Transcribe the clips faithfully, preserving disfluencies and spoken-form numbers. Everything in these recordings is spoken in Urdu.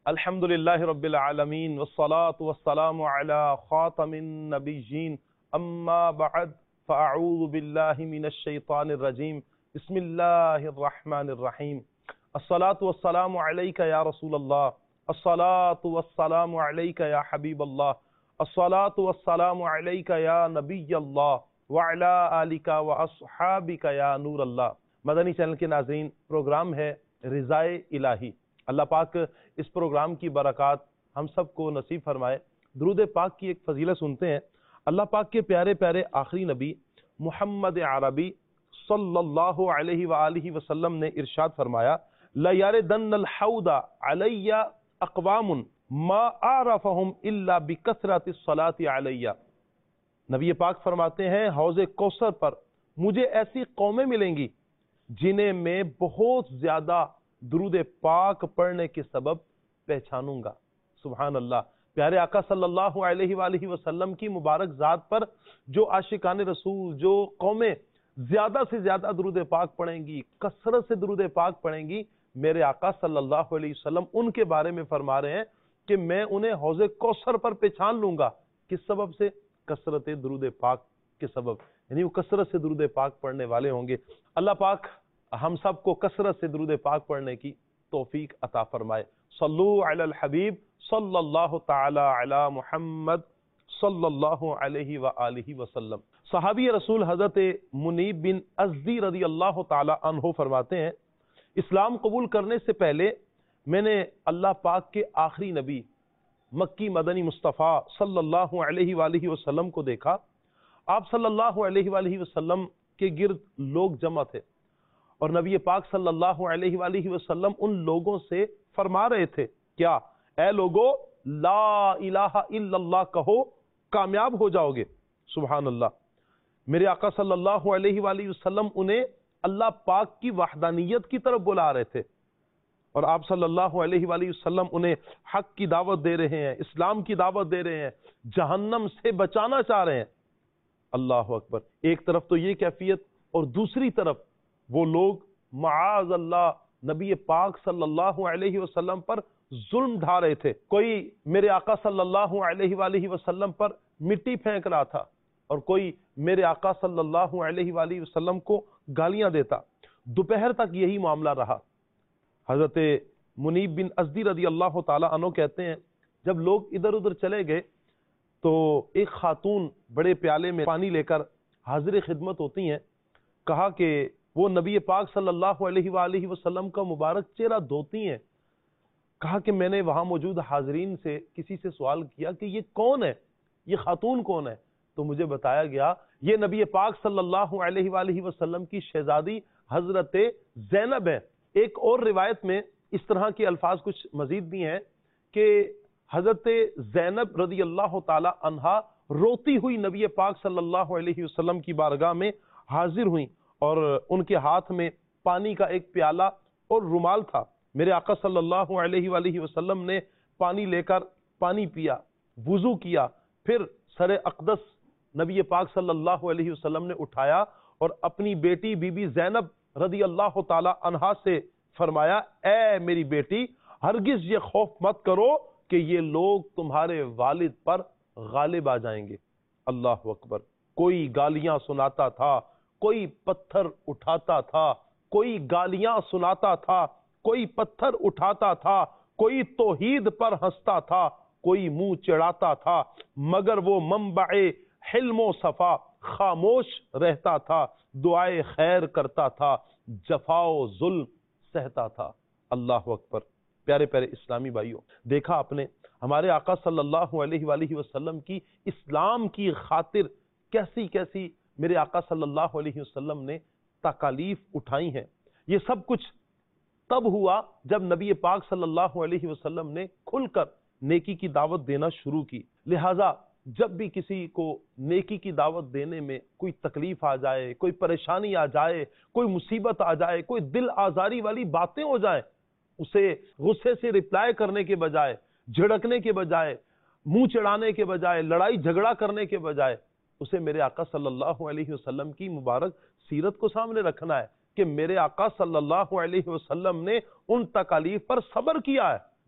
الحمدللہ رب العالمین والصلاة والسلام علی خاتم النبیین اما بعد فاعوذ باللہ من الشیطان الرجیم بسم اللہ الرحمن الرحیم الصلاة والسلام علیک یا رسول اللہ الصلاة والسلام علیک یا حبیب اللہ الصلاة والسلام علیک یا نبی اللہ وعلی آلک واصحابک یا نور اللہ۔ مدنی چینل کے ناظرین، پروگرام ہے رضائے الہی۔ اللہ پاک اس پروگرام کی برکات ہم سب کو نصیب فرمائے۔ درود پاک کی ایک فضیلت سنتے ہیں۔ اللہ پاک کے پیارے پیارے آخری نبی محمد عربی صلی اللہ علیہ وآلہ وسلم نے ارشاد فرمایا، لَيَرِدَنَّ الْحَوْدَ عَلَيَّ أَقْوَامٌ مَا أَعْرَفَهُمْ إِلَّا بِكَثْرَةِ الصَّلَاةِ عَلَيَّ۔ نبی پاک فرماتے ہیں، حوض کوثر پر مجھے ایسی قومیں ملیں گی جنہیں میں بہت زیادہ درود پاک پڑھنے کے سبب پہچانوں گا۔ سبحان اللہ۔ پیارے آقا صلی اللہ علیہ وآلہ وسلم کی مبارک ذات پر جو عاشقان رسول، جو قومیں زیادہ سے زیادہ درود پاک پڑھیں گی، کثرت سے درود پاک پڑھیں گی، میرے آقا صلی اللہ علیہ وسلم ان کے بارے میں فرما رہے ہیں کہ میں انہیں حوض کوثر پر پہچان لوں گا۔ کس سبب سے؟ کثرت درود پاک کے سبب، یعنی وہ کثرت سے درود پاک پڑھنے والے ہوں گے۔ اللہ پاک ہم سب کو کثرت سے درود پاک پڑھنے کی توفیق عطا فرمائے۔ صلو علی الحبیب صلی اللہ تعالی علی محمد صلی اللہ علیہ وآلہ وسلم۔ صحابی رسول حضرت منیب بن ازدی رضی اللہ تعالی عنہ فرماتے ہیں، اسلام قبول کرنے سے پہلے میں نے اللہ پاک کے آخری نبی مکی مدنی مصطفیٰ صلی اللہ علیہ وآلہ وسلم کو دیکھا۔ آپ صلی اللہ علیہ وآلہ وسلم کے گرد لوگ جمع تھے اور نبی پاک صلی اللہ علیہ وآلہ وسلم ان لوگوں سے فرما رہے تھے، کیا اے لوگو لا الہ الا اللہ کہو، کامیاب ہو جاؤ گے۔ سبحان اللہ۔ میرے آقا صلی اللہ علیہ وآلہ وسلم انہیں اللہ پاک کی وحدانیت کی طرف بلا رہے تھے اور آپ صلی اللہ علیہ وآلہ وسلم انہیں حق کی دعوت دے رہے ہیں، اسلام کی دعوت دے رہے ہیں، جہنم سے بچانا چاہ رہے ہیں۔ اللہ اکبر۔ ایک طرف تو یہ کیفیت اور دوسری طرف وہ لوگ معاذ اللہ نبی پاک صلی اللہ علیہ وسلم پر ظلم ڈھا رہے تھے۔ کوئی میرے آقا صلی اللہ علیہ وآلہ وسلم پر مٹی پھینک رہا تھا اور کوئی میرے آقا صلی اللہ علیہ وآلہ وسلم کو گالیاں دیتا۔ دوپہر تک یہی معاملہ رہا۔ حضرت منیب بن ازدی رضی اللہ تعالی عنہ کہتے ہیں، جب لوگ ادھر ادھر چلے گئے تو ایک خاتون بڑے پیالے میں پانی لے کر حاضر خدمت ہوتی ہیں۔ کہا کہ وہ نبی پاک صلی اللہ علیہ وآلہ وسلم کا مبارک چہرہ دھوتی ہیں۔ کہا کہ میں نے وہاں موجود حاضرین سے کسی سے سوال کیا کہ یہ کون ہے، یہ خاتون کون ہے؟ تو مجھے بتایا گیا یہ نبی پاک صلی اللہ علیہ وآلہ وسلم کی شہزادی حضرت زینب ہے۔ ایک اور روایت میں اس طرح کے الفاظ کچھ مزید بھی ہیں کہ حضرت زینب رضی اللہ تعالی عنہا روتی ہوئی نبی پاک صلی اللہ علیہ وسلم کی بارگاہ میں حاضر ہوئیں اور ان کے ہاتھ میں پانی کا ایک پیالہ اور رومال تھا۔ میرے آقا صلی اللہ علیہ وآلہ وسلم نے پانی لے کر پانی پیا، وضو کیا، پھر سر اقدس نبی پاک صلی اللہ علیہ وسلم نے اٹھایا اور اپنی بیٹی بی بی زینب رضی اللہ تعالی عنہا سے فرمایا، اے میری بیٹی، ہرگز یہ خوف مت کرو کہ یہ لوگ تمہارے والد پر غالب آ جائیں گے۔ اللہ اکبر۔ کوئی گالیاں سناتا تھا، کوئی پتھر اٹھاتا تھا، کوئی گالیاں سناتا تھا، کوئی پتھر اٹھاتا تھا، کوئی توحید پر ہنستا تھا، کوئی منہ چڑھاتا تھا، مگر وہ منبع حلم و صفا خاموش رہتا تھا، دعائے خیر کرتا تھا، جفا و ظلم سہتا تھا۔ اللہ اکبر۔ پیارے پیارے اسلامی بھائیوں، دیکھا آپ نے ہمارے آقا صلی اللہ علیہ وآلہ وسلم کی اسلام کی خاطر کیسی کیسی میرے آقا صلی اللہ علیہ وسلم نے تکالیف اٹھائی ہیں۔ یہ سب کچھ تب ہوا جب نبی پاک صلی اللہ علیہ وسلم نے کھل کر نیکی کی دعوت دینا شروع کی۔ لہٰذا جب بھی کسی کو نیکی کی دعوت دینے میں کوئی تکلیف آ جائے، کوئی پریشانی آ جائے، کوئی مصیبت آ جائے، کوئی دل آزاری والی باتیں ہو جائیں، اسے غصے سے رپلائی کرنے کے بجائے، جھڑکنے کے بجائے، منہ چڑھانے کے بجائے، لڑائی جھگڑا کرنے کے بجائے اسے میرے آقا صلی اللہ علیہ وسلم کی مبارک سیرت کو سامنے رکھنا ہے کہ میرے آقا صلی اللہ علیہ وسلم نے ان تکالیف پر صبر کیا ہے۔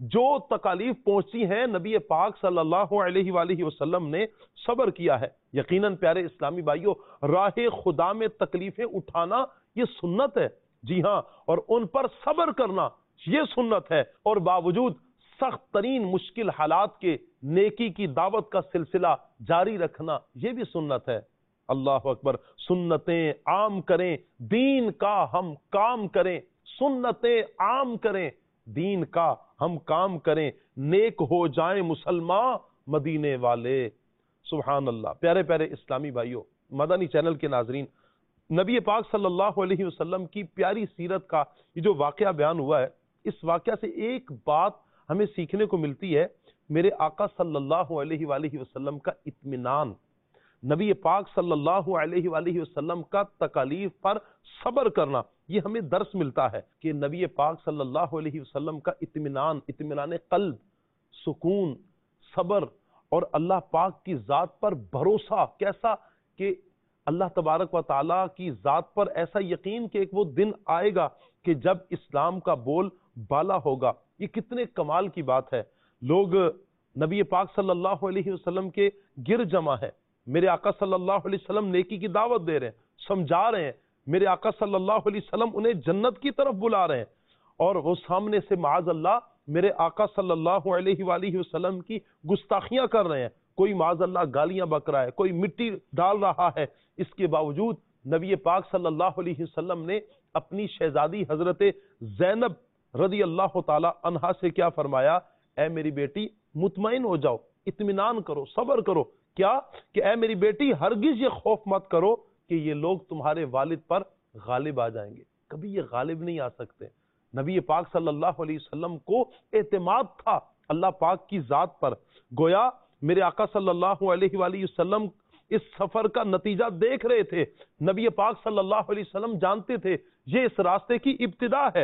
جو تکالیف پہنچی ہیں نبی پاک صلی اللہ علیہ وآلہ وسلم نے صبر کیا ہے۔ یقیناً پیارے اسلامی بھائیوں، راہ خدا میں تکلیفیں اٹھانا یہ سنت ہے، جی ہاں، اور ان پر صبر کرنا یہ سنت ہے، اور باوجود سخت ترین مشکل حالات کے نیکی کی دعوت کا سلسلہ جاری رکھنا یہ بھی سنت ہے۔ اللہ اکبر، سنتیں عام کریں، دین کا ہم کام کریں، سنتیں عام کریں، دین کا ہم کام کریں، نیک ہو جائیں مسلمان مدینے والے۔ سبحان اللہ۔ پیارے پیارے اسلامی بھائیوں، مدنی چینل کے ناظرین، نبی پاک صلی اللہ علیہ وسلم کی پیاری سیرت کا یہ جو واقعہ بیان ہوا ہے، اس واقعہ سے ایک بات ہمیں سیکھنے کو ملتی ہے، میرے آقا صلی اللہ علیہ وآلہ وسلم کا اطمینان، نبی پاک صلی اللہ علیہ وآلہ وسلم کا تکالیف پر صبر کرنا، یہ ہمیں درس ملتا ہے کہ نبی پاک صلی اللہ علیہ وسلم کا اطمینان، اطمینان قلب، سکون، صبر اور اللہ پاک کی ذات پر بھروسہ کیسا کہ اللہ تبارک و تعالیٰ کی ذات پر ایسا یقین کہ ایک وہ دن آئے گا کہ جب اسلام کا بول بالا ہوگا۔ یہ کتنے کمال کی بات ہے۔ لوگ نبی پاک صلی اللہ علیہ وسلم کے گر جمع ہے، میرے آقا صلی اللہ علیہ وسلم نیکی کی دعوت دے رہے ہیں، سمجھا رہے ہیں، میرے آقا صلی اللہ علیہ وسلم انہیں جنت کی طرف بلا رہے ہیں، اور وہ سامنے سے معاذ اللہ میرے آقا صلی اللہ علیہ وآلہ وسلم کی گستاخیاں کر رہے ہیں، کوئی معاذ اللہ گالیاں بک رہا ہے، کوئی مٹی ڈال رہا ہے۔ اس کے باوجود نبی پاک صلی اللہ علیہ وسلم نے اپنی شہزادی حضرت زینب رضی اللہ تعالی عنہا سے کیا فرمایا؟ اے میری بیٹی مطمئن ہو جاؤ، اطمینان کرو، صبر کرو۔ کیا کہ اے میری بیٹی ہرگز یہ خوف مت کرو کہ یہ لوگ تمہارے والد پر غالب آ جائیں گے، کبھی یہ غالب نہیں آ سکتے۔ نبی پاک صلی اللہ علیہ وسلم کو اعتماد تھا اللہ پاک کی ذات پر، گویا میرے آقا صلی اللہ علیہ وآلہ وسلم اس سفر کا نتیجہ دیکھ رہے تھے، نبی پاک صلی اللہ علیہ وسلم جانتے تھے یہ اس راستے کی ابتدا ہے،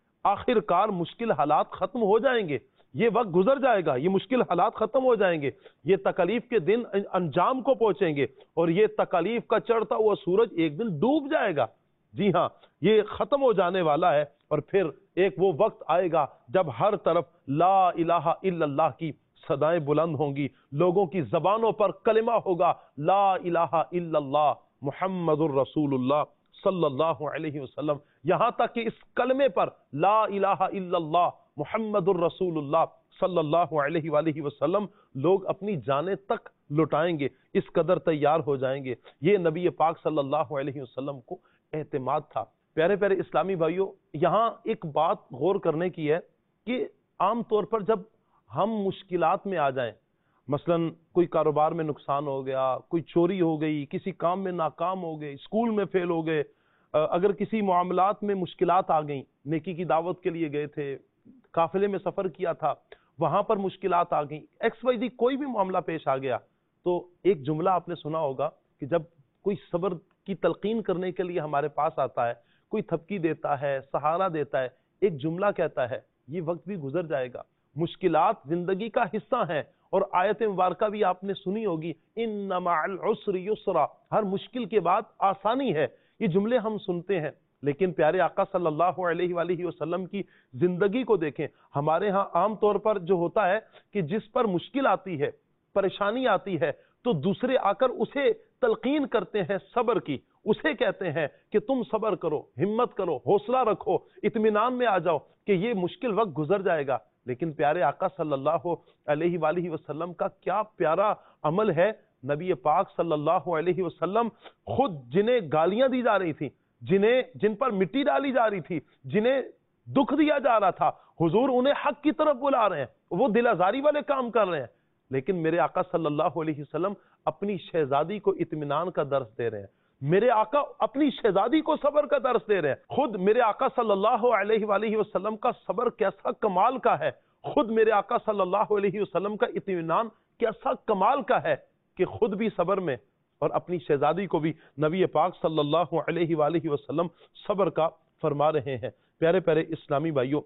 آخر کار مشکل حالات ختم ہو جائیں گے، یہ وقت گزر جائے گا، یہ مشکل حالات ختم ہو جائیں گے، یہ تکالیف کے دن انجام کو پہنچیں گے، اور یہ تکالیف کا چڑھتا ہوا سورج ایک دن ڈوب جائے گا۔ جی ہاں، یہ ختم ہو جانے والا ہے، اور پھر ایک وہ وقت آئے گا جب ہر طرف لا الہ الا اللہ کی صدائیں بلند ہوں گی، لوگوں کی زبانوں پر کلمہ ہوگا لا الہ الا اللہ محمد الرسول اللہ صلی اللہ علیہ وسلم، یہاں تک کہ اس کلمے پر لا الہ الا اللہ محمد الرسول اللہ صلی اللہ علیہ وآلہ وسلم لوگ اپنی جانیں تک لٹائیں گے، اس قدر تیار ہو جائیں گے۔ یہ نبی پاک صلی اللہ علیہ وسلم کو اعتماد تھا۔ پیارے پیارے اسلامی بھائیوں، یہاں ایک بات غور کرنے کی ہے کہ عام طور پر جب ہم مشکلات میں آ جائیں، مثلا کوئی کاروبار میں نقصان ہو گیا، کوئی چوری ہو گئی، کسی کام میں ناکام ہو گئے، اسکول میں فیل ہو گئے، اگر کسی معاملات میں مشکلات آ گئیں، نیکی کی دعوت کے لیے گئے تھے، قافلے میں سفر کیا تھا، وہاں پر مشکلات آ گئیں، ایکس وائی زی کوئی بھی معاملہ پیش آ گیا، تو ایک جملہ آپ نے سنا ہوگا کہ جب کوئی صبر کی تلقین کرنے کے لیے ہمارے پاس آتا ہے، کوئی تھپکی دیتا ہے، سہارا دیتا ہے، ایک جملہ کہتا ہے یہ وقت بھی گزر جائے گا، مشکلات زندگی کا حصہ ہیں، اور آیت مبارکہ بھی آپ نے سنی ہوگی ان مع العسر یسرا، ہر مشکل کے بعد آسانی ہے۔ یہ جملے ہم سنتے ہیں، لیکن پیارے آقا صلی اللہ علیہ وآلہ وسلم کی زندگی کو دیکھیں، ہمارے ہاں عام طور پر جو ہوتا ہے کہ جس پر مشکل آتی ہے، پریشانی آتی ہے، تو دوسرے آ کر اسے تلقین کرتے ہیں صبر کی، اسے کہتے ہیں کہ تم صبر کرو، ہمت کرو، حوصلہ رکھو، اطمینان میں آ جاؤ کہ یہ مشکل وقت گزر جائے گا۔ لیکن پیارے آقا صلی اللہ علیہ وآلہ وسلم کا کیا پیارا عمل ہے، نبی پاک صلی اللہ علیہ وسلم خود جنہیں گالیاں دی جا رہی تھیں، جنہیں جن پر مٹی ڈالی جا رہی تھی، جنہیں دکھ دیا جا رہا تھا، حضور انہیں حق کی طرف بلا رہے ہیں، وہ دل آزاری والے کام کر رہے ہیں، لیکن میرے آقا صلی اللہ علیہ وسلم اپنی شہزادی کو اطمینان کا درس دے رہے ہیں، میرے آقا اپنی شہزادی کو صبر کا درس دے رہے ہیں۔ خود میرے آقا صلی اللہ علیہ وآلہ وسلم کا صبر کیسا کمال کا ہے، خود میرے آقا صلی اللہ علیہ وسلم کا اطمینان کیسا کمال کا ہے کہ خود بھی صبر میں اور اپنی شہزادی کو بھی نبی پاک صلی اللہ علیہ وآلہ وسلم صبر کا فرما رہے ہیں۔ پیارے پیارے اسلامی بھائیوں،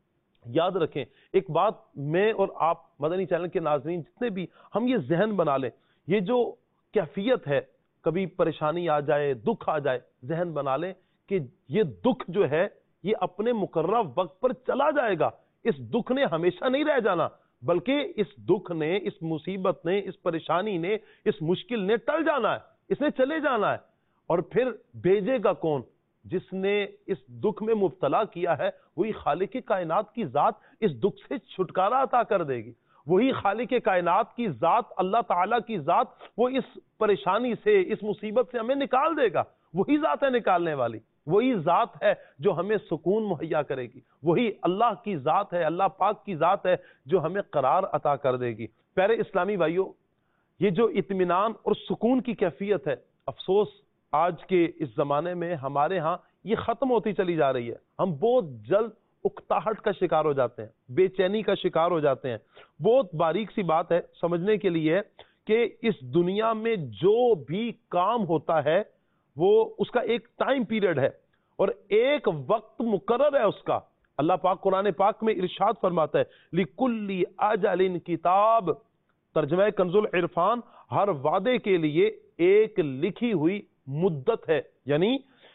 یاد رکھیں ایک بات، میں اور آپ مدنی چینل کے ناظرین جتنے بھی، ہم یہ ذہن بنا لیں، یہ جو کیفیت ہے، کبھی پریشانی آ جائے، دکھ آ جائے، ذہن بنا لیں کہ یہ دکھ جو ہے یہ اپنے مقررہ وقت پر چلا جائے گا، اس دکھ نے ہمیشہ نہیں رہ جانا، بلکہ اس دکھ نے، اس مصیبت نے، اس پریشانی نے، اس مشکل نے ٹل جانا ہے، اس نے چلے جانا ہے۔ اور پھر بھیجے گا کون؟ جس نے اس دکھ میں مبتلا کیا ہے، وہی خالق کائنات کی ذات اس دکھ سے چھٹکارا عطا کر دے گی۔ وہی خالق کائنات کی ذات، اللہ تعالیٰ کی ذات، وہ اس پریشانی سے، اس مصیبت سے ہمیں نکال دے گا۔ وہی ذات ہے نکالنے والی، وہی ذات ہے جو ہمیں سکون مہیا کرے گی، وہی اللہ کی ذات ہے، اللہ پاک کی ذات ہے جو ہمیں قرار عطا کر دے گی۔ پیارے اسلامی بھائیوں، یہ جو اطمینان اور سکون کی کیفیت ہے، افسوس آج کے اس زمانے میں ہمارے ہاں یہ ختم ہوتی چلی جا رہی ہے۔ ہم بہت جلد اکتاہٹ کا شکار ہو جاتے ہیں، بے چینی کا شکار ہو جاتے ہیں۔ بہت باریک سی بات ہے سمجھنے کے لیے کہ اس دنیا میں جو بھی کام ہوتا ہے وہ اس کا ایک ٹائم پیریڈ ہے اور ایک وقت مقرر ہے اس کا۔ اللہ پاک قرآن پاک میں ارشاد فرماتا ہے لِكُلِّ أَجَلٍ کتاب، ترجمہ کنز العرفان، ہر وعدے کے لیے ایک لکھی ہوئی مدت ہے، یعنی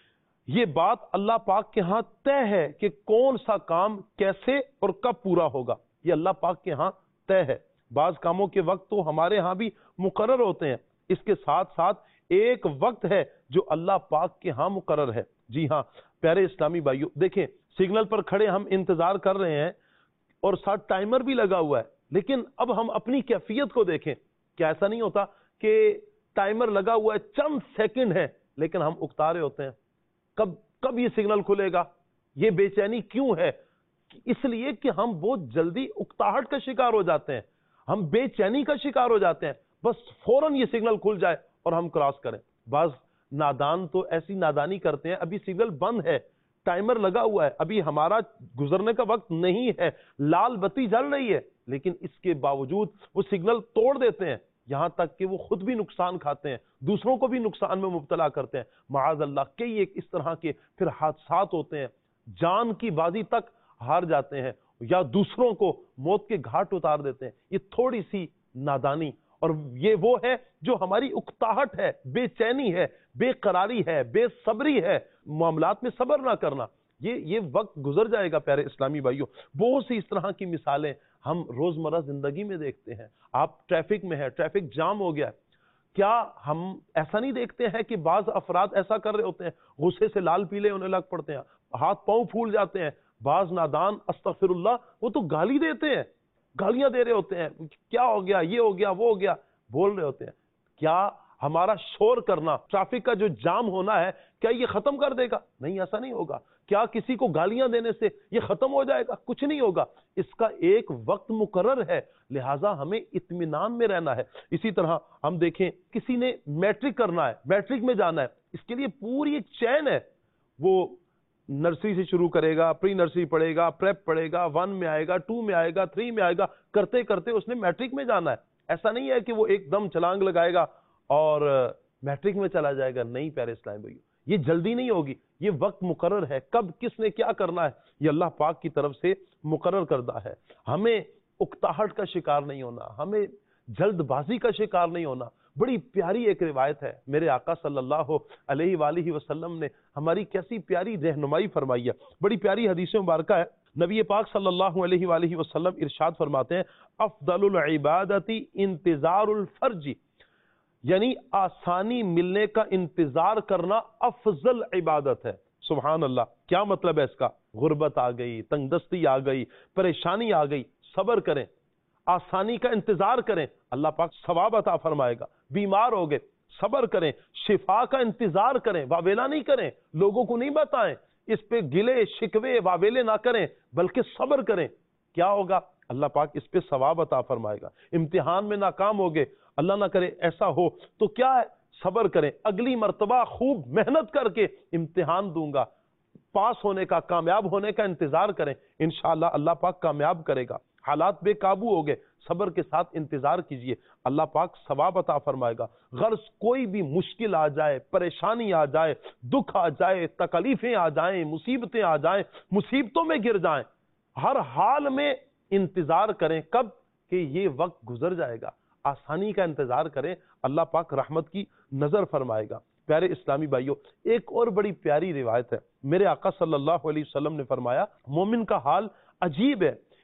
یہ بات اللہ پاک کے ہاں طے ہے کہ کون سا کام کیسے اور کب پورا ہوگا، یہ اللہ پاک کے ہاں طے ہے۔ بعض کاموں کے وقت تو ہمارے ہاں بھی مقرر ہوتے ہیں، اس کے ساتھ ساتھ ایک وقت ہے جو اللہ پاک کے ہاں مقرر ہے۔ جی ہاں پیارے اسلامی بھائیوں، دیکھیں سگنل پر کھڑے ہم انتظار کر رہے ہیں اور ساتھ ٹائمر بھی لگا ہوا ہے، لیکن اب ہم اپنی کیفیت کو دیکھیں، کیا ایسا نہیں ہوتا کہ ٹائمر لگا ہوا ہے، چند سیکنڈ ہے لیکن ہم اکتا رہے ہوتے ہیں کب کب یہ سگنل کھلے گا؟ یہ بے چینی کیوں ہے؟ اس لیے کہ ہم بہت جلدی اکتاہٹ کا شکار ہو جاتے ہیں، ہم بے چینی کا شکار ہو جاتے ہیں، بس فوراً یہ سگنل کھل جائے اور ہم کراس کریں۔ بعض نادان تو ایسی نادانی کرتے ہیں، ابھی سگنل بند ہے، ٹائمر لگا ہوا ہے، ابھی ہمارا گزرنے کا وقت نہیں ہے، لال بتی جل رہی ہے، لیکن اس کے باوجود وہ سگنل توڑ دیتے ہیں، یہاں تک کہ وہ خود بھی نقصان کھاتے ہیں، دوسروں کو بھی نقصان میں مبتلا کرتے ہیں۔ معاذ اللہ، کئی ایک اس طرح کے پھر حادثات ہوتے ہیں، جان کی بازی تک ہار جاتے ہیں یا دوسروں کو موت کے گھاٹ اتار دیتے ہیں۔ یہ تھوڑی سی نادانی، اور یہ وہ ہے جو ہماری اکتاہٹ ہے، بے چینی ہے، بے قراری ہے، بے صبری ہے، معاملات میں صبر نہ کرنا۔ یہ یہ وقت گزر جائے گا پیارے اسلامی بھائیوں۔ بہت سی اس طرح کی مثالیں ہم روزمرہ زندگی میں دیکھتے ہیں۔ آپ ٹریفک میں ہے، ٹریفک جام ہو گیا ہے، کیا ہم ایسا نہیں دیکھتے ہیں کہ بعض افراد ایسا کر رہے ہوتے ہیں، غصے سے لال پیلے ہونے لگ پڑتے ہیں، ہاتھ پاؤں پھول جاتے ہیں، بعض نادان استغفر اللہ وہ تو گالی دیتے ہیں، گالیاں دے رہے ہوتے ہیں، کیا ہو گیا، یہ ہو گیا، وہ ہو گیا، بول رہے ہوتے ہیں۔ کیا ہمارا شور کرنا، ٹریفک کا جو جام ہونا ہے، کیا یہ ختم کر دے گا؟ نہیں، ایسا نہیں ہوگا۔ کیا کسی کو گالیاں دینے سے یہ ختم ہو جائے گا؟ کچھ نہیں ہوگا۔ اس کا ایک وقت مقرر ہے، لہٰذا ہمیں اطمینان میں رہنا ہے۔ اسی طرح ہم دیکھیں کسی نے میٹرک کرنا ہے، میٹرک میں جانا ہے، اس کے لیے پوری ایک چین ہے، وہ نرسری سے شروع کرے گا، پری نرسری پڑھے گا، پریپ پڑھے گا، ون میں آئے گا، ٹو میں آئے گا، تھری میں آئے گا، کرتے کرتے اس نے میٹرک میں جانا ہے۔ ایسا نہیں ہے کہ وہ ایک دم چھلانگ لگائے گا اور میٹرک میں چلا جائے گا۔ نہیں پیارے اسلام بھائیو، یہ جلدی نہیں ہوگی، یہ وقت مقرر ہے، کب کس نے کیا کرنا ہے یہ اللہ پاک کی طرف سے مقرر کردہ ہے۔ ہمیں اکتاہٹ کا شکار نہیں ہونا، ہمیں جلد بازی کا شکار نہیں ہونا۔ بڑی پیاری ایک روایت ہے، میرے آقا صلی اللہ علیہ وآلہ وسلم نے ہماری کیسی پیاری رہنمائی فرمائی ہے، بڑی پیاری حدیث مبارکہ ہے۔ نبی پاک صلی اللہ علیہ وآلہ وسلم ارشاد فرماتے ہیں افضل العبادت انتظار الفرج، یعنی آسانی ملنے کا انتظار کرنا افضل عبادت ہے۔ سبحان اللہ، کیا مطلب ہے اس کا؟ غربت آ گئی، تنگ دستی آ گئی، پریشانی آ گئی، صبر کریں، آسانی کا انتظار کریں، اللہ پاک ثواب عطا فرمائے گا۔ بیمار ہو گئے، صبر کریں، شفا کا انتظار کریں، واویلا نہیں کریں، لوگوں کو نہیں بتائیں، اس پہ گلے شکوے واویلے نہ کریں، بلکہ صبر کریں۔ کیا ہوگا؟ اللہ پاک اس پہ ثواب عطا فرمائے گا۔ امتحان میں ناکام ہو گئے، اللہ نہ کرے ایسا ہو تو کیا ہے؟ صبر کریں، اگلی مرتبہ خوب محنت کر کے امتحان دوں گا، پاس ہونے کا، کامیاب ہونے کا انتظار کریں، انشاءاللہ اللہ پاک کامیاب کرے گا۔ حالات بے قابو ہو گئے، صبر کے ساتھ انتظار کیجئے، اللہ پاک ثواب عطا فرمائے گا۔ غرض کوئی بھی مشکل آ جائے، پریشانی آ جائے، دکھ آ جائے، تکلیفیں آ جائیں، مصیبتیں آ جائیں، مصیبتوں میں گر جائیں، ہر حال میں انتظار کریں، کب کہ یہ وقت گزر جائے گا، آسانی کا انتظار کریں، اللہ پاک رحمت کی نظر فرمائے گا۔ پیارے اسلامی بھائیوں، ایک اور بڑی پیاری روایت ہے، میرے آقا صلی اللہ علیہ وسلم نے فرمایا مومن کا حال عجیب ہے،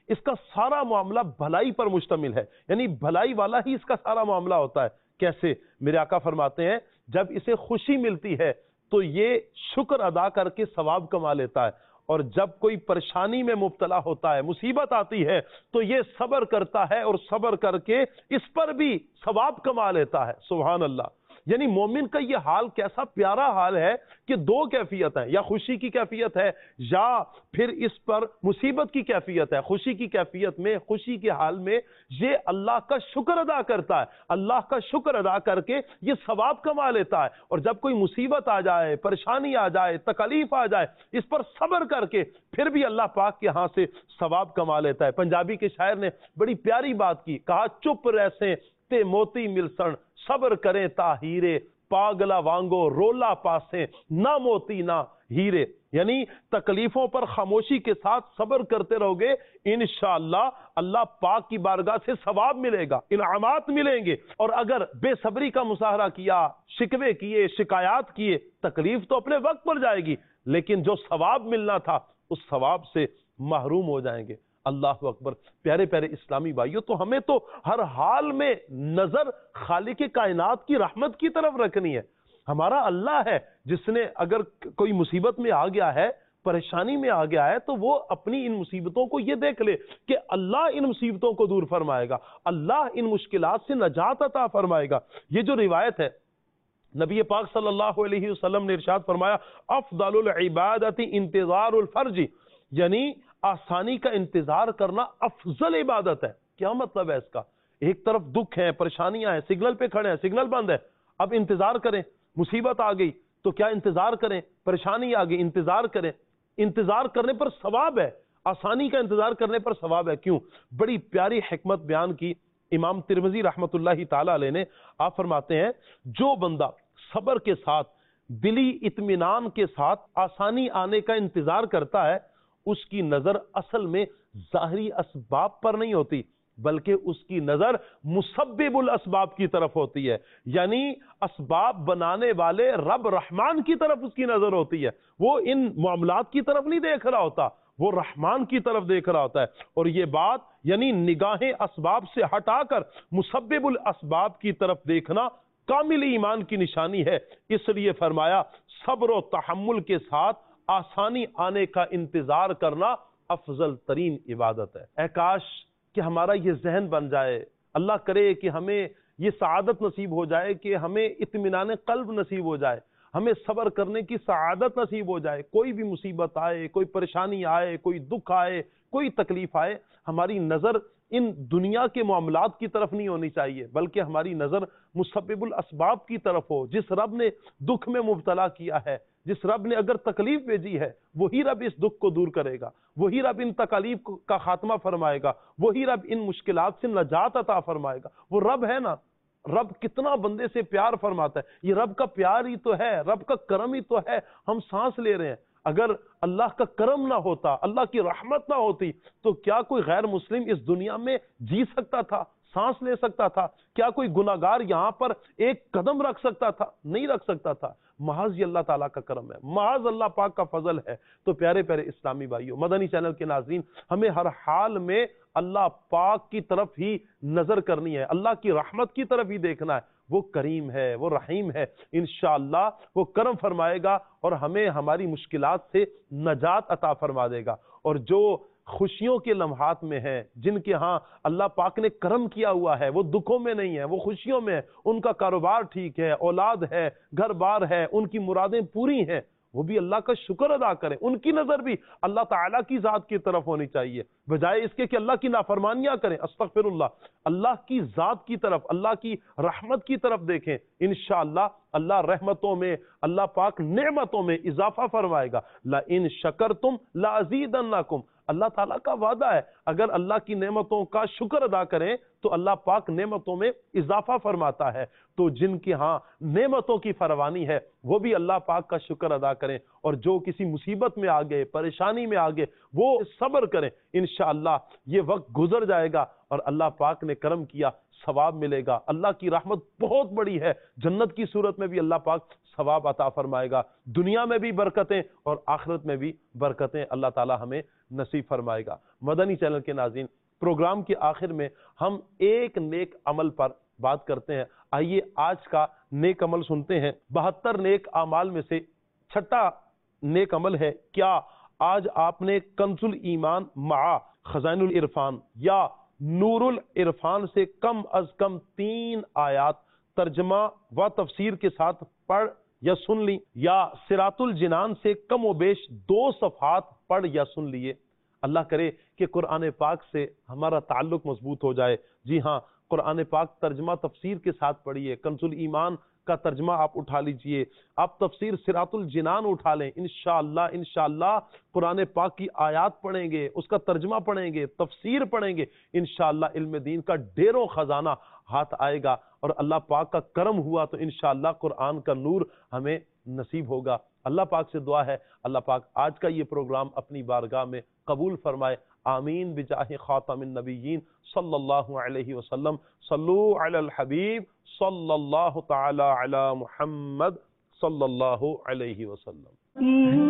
اس کا سارا معاملہ بھلائی پر مشتمل ہے، یعنی بھلائی والا ہی اس کا سارا معاملہ ہوتا ہے۔ کیسے؟ میرے آقا فرماتے ہیں جب اسے خوشی ملتی ہے تو یہ شکر ادا کر کے ثواب کما لیتا ہے، اور جب کوئی پریشانی میں مبتلا ہوتا ہے، مصیبت آتی ہے، تو یہ صبر کرتا ہے اور صبر کر کے اس پر بھی ثواب کما لیتا ہے۔ سبحان اللہ! یعنی مومن کا یہ حال کیسا پیارا حال ہے کہ دو کیفیت ہے، یا خوشی کی کیفیت ہے یا پھر اس پر مصیبت کی کیفیت ہے۔ خوشی کی کیفیت میں، خوشی کے حال میں یہ اللہ کا شکر ادا کرتا ہے، اللہ کا شکر ادا کر کے یہ ثواب کما لیتا ہے، اور جب کوئی مصیبت آ جائے، پریشانی آ جائے، تکلیف آ جائے، اس پر صبر کر کے پھر بھی اللہ پاک کے ہاں سے ثواب کما لیتا ہے۔ پنجابی کے شاعر نے بڑی پیاری بات کی، کہا چپ رہسیں تے موتی ملسن، صبر کریں تا ہیرے، پاگلا وانگو رولا پاسیں، نہ موتی نہ ہیرے۔ یعنی تکلیفوں پر خاموشی کے ساتھ صبر کرتے رہو گے، انشاءاللہ اللہ پاک کی بارگاہ سے ثواب ملے گا، انعامات ملیں گے۔ اور اگر بے صبری کا مظاہرہ کیا، شکوے کیے، شکایات کیے، تکلیف تو اپنے وقت پر جائے گی، لیکن جو ثواب ملنا تھا اس ثواب سے محروم ہو جائیں گے۔ اللہ اکبر! پیارے پیارے اسلامی بھائیوں، تو ہمیں تو ہر حال میں نظر خالق کائنات کی رحمت کی طرف رکھنی ہے۔ ہمارا اللہ ہے جس نے اگر کوئی مصیبت میں آ گیا ہے، پریشانی میں آ گیا ہے، تو وہ اپنی ان مصیبتوں کو یہ دیکھ لے کہ اللہ ان مصیبتوں کو دور فرمائے گا، اللہ ان مشکلات سے نجات عطا فرمائے گا۔ یہ جو روایت ہے، نبی پاک صلی اللہ علیہ وسلم نے ارشاد فرمایا افضل العبادت انتظار الفرج، یعنی آسانی کا انتظار کرنا افضل عبادت ہے۔ کیا مطلب ہے اس کا؟ ایک طرف دکھ ہے، پریشانیاں ہیں، سگنل پہ کھڑے ہیں، سگنل بند ہے، اب انتظار کریں، مصیبت آ گئی تو کیا انتظار کریں، پریشانی آ گئی انتظار کریں، انتظار کرنے پر ثواب ہے، آسانی کا انتظار کرنے پر ثواب ہے۔ کیوں؟ بڑی پیاری حکمت بیان کی امام ترمذی رحمت اللہ تعالی علیہ نے۔ آپ فرماتے ہیں جو بندہ صبر کے ساتھ، دلی اطمینان کے ساتھ آسانی آنے کا انتظار کرتا ہے، اس کی نظر اصل میں ظاہری اسباب پر نہیں ہوتی، بلکہ اس کی نظر مسبب الاسباب کی طرف ہوتی ہے، یعنی اسباب بنانے والے رب رحمان کی طرف اس کی نظر ہوتی ہے۔ وہ ان معاملات کی طرف نہیں دیکھ رہا ہوتا، وہ رحمان کی طرف دیکھ رہا ہوتا ہے۔ اور یہ بات یعنی نگاہیں اسباب سے ہٹا کر مسبب الاسباب کی طرف دیکھنا کامل ایمان کی نشانی ہے۔ اس لیے فرمایا صبر و تحمل کے ساتھ آسانی آنے کا انتظار کرنا افضل ترین عبادت ہے۔ اے کاش کہ ہمارا یہ ذہن بن جائے، اللہ کرے کہ ہمیں یہ سعادت نصیب ہو جائے کہ ہمیں اطمینان قلب نصیب ہو جائے، ہمیں صبر کرنے کی سعادت نصیب ہو جائے۔ کوئی بھی مصیبت آئے، کوئی پریشانی آئے، کوئی دکھ آئے، کوئی تکلیف آئے، ہماری نظر ان دنیا کے معاملات کی طرف نہیں ہونی چاہیے، بلکہ ہماری نظر مسبب الاسباب کی طرف ہو۔ جس رب نے دکھ میں مبتلا کیا ہے، جس رب نے اگر تکلیف بھیجی ہے، وہی رب اس دکھ کو دور کرے گا، وہی رب ان تکالیف کا خاتمہ فرمائے گا، وہی رب ان مشکلات سے نجات عطا فرمائے گا۔ وہ رب ہے نا، رب کتنا بندے سے پیار فرماتا ہے، یہ رب کا پیار ہی تو ہے، رب کا کرم ہی تو ہے ہم سانس لے رہے ہیں۔ اگر اللہ کا کرم نہ ہوتا، اللہ کی رحمت نہ ہوتی، تو کیا کوئی غیر مسلم اس دنیا میں جی سکتا تھا، سانس لے سکتا تھا؟ کیا کوئی گناہگار یہاں پر ایک قدم رکھ سکتا تھا؟ نہیں رکھ سکتا تھا۔ محض یہ اللہ تعالیٰ کا کرم ہے، محض اللہ پاک کا فضل ہے۔ تو پیارے پیارے اسلامی بھائیوں، مدنی چینل کے ناظرین، ہمیں ہر حال میں اللہ پاک کی طرف ہی نظر کرنی ہے، اللہ کی رحمت کی طرف ہی دیکھنا ہے۔ وہ کریم ہے، وہ رحیم ہے، انشاءاللہ وہ کرم فرمائے گا اور ہمیں ہماری مشکلات سے نجات عطا فرما دے گا۔ اور جو خوشیوں کے لمحات میں ہیں، جن کے ہاں اللہ پاک نے کرم کیا ہوا ہے، وہ دکھوں میں نہیں ہے، وہ خوشیوں میں ہے، ان کا کاروبار ٹھیک ہے، اولاد ہے، گھر بار ہے، ان کی مرادیں پوری ہیں، وہ بھی اللہ کا شکر ادا کریں۔ ان کی نظر بھی اللہ تعالیٰ کی ذات کی طرف ہونی چاہیے، بجائے اس کے کہ اللہ کی نافرمانیاں کریں۔ استغفر اللہ، اللہ کی ذات کی طرف، اللہ کی رحمت کی طرف دیکھیں، انشاءاللہ اللہ رحمتوں میں، اللہ پاک نعمتوں میں اضافہ فرمائے گا۔ لَإِن شَكَرْتُمْ لَأَزِيدَنَّكُمْ، اللہ تعالیٰ کا وعدہ ہے، اگر اللہ کی نعمتوں کا شکر ادا کریں تو اللہ پاک نعمتوں میں اضافہ فرماتا ہے۔ تو جن کی ہاں نعمتوں کی فراوانی ہے، وہ بھی اللہ پاک کا شکر ادا کریں، اور جو کسی مصیبت میں آگے، پریشانی میں آگے، وہ صبر کریں۔ انشاءاللہ یہ وقت گزر جائے گا اور اللہ پاک نے کرم کیا، ثواب ملے گا، اللہ کی رحمت بہت بڑی ہے، جنت کی صورت میں بھی اللہ پاک ثواب عطا فرمائے گا، دنیا میں بھی برکتیں اور آخرت میں بھی برکتیں اللہ تعالی ہمیں نصیب فرمائے گا۔ مدنی چینل کے ناظرین، پروگرام کے آخر میں ہم ایک نیک عمل پر بات کرتے ہیں۔ آئیے آج کا نیک عمل سنتے ہیں۔ بہتر نیک اعمال میں سے چھٹا نیک عمل ہے، کیا آج آپ نے کنز الایمان مع خزائن العرفان یا نور العرفان سے کم از کم تین آیات ترجمہ و تفسیر کے ساتھ پڑھ یا سن لی، یا صراط الجنان سے کم و بیش دو صفحات پڑھ یا سن لیے؟ اللہ کرے کہ قرآن پاک سے ہمارا تعلق مضبوط ہو جائے۔ جی ہاں، قرآن پاک ترجمہ تفسیر کے ساتھ پڑھیے، کنز الایمان کا ترجمہ آپ اٹھا لیجئے، آپ تفسیر صراط الجنان اٹھا لیں، انشاءاللہ انشاءاللہ قرآن پاک کی آیات پڑھیں گے، اس کا ترجمہ پڑھیں گے، تفسیر پڑھیں گے، انشاءاللہ علم دین کا ڈھیروں خزانہ ہاتھ آئے گا، اور اللہ پاک کا کرم ہوا تو انشاءاللہ قرآن کا نور ہمیں نصیب ہوگا۔ اللہ پاک سے دعا ہے اللہ پاک آج کا یہ پروگرام اپنی بارگاہ میں قبول فرمائے، آمین بجاہ خاتم النبیین صلی اللہ علیہ وسلم۔ صلو علی الحبیب صلی اللہ تعالی علی محمد صلی اللہ علیہ وسلم۔